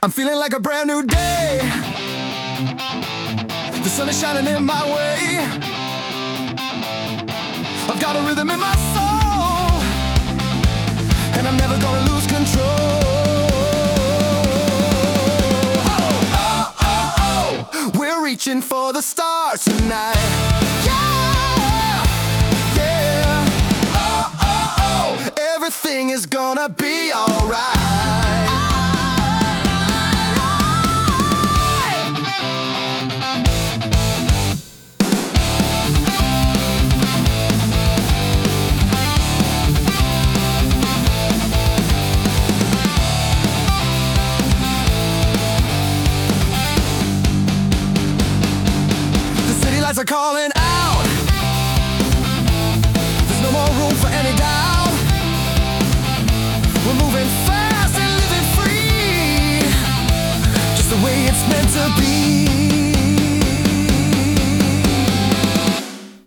I'm feeling like a brand new day. The sun is shining in my way. I've got a rhythm in my soul, and I'm never gonna lose control. Oh, oh, oh, we're reaching for the stars tonight. Yeah, yeah. Oh, oh, oh, everything is gonna be alright. Lights are calling out. There's no more room for any doubt. We're moving fast and living free, just the way it's meant to be.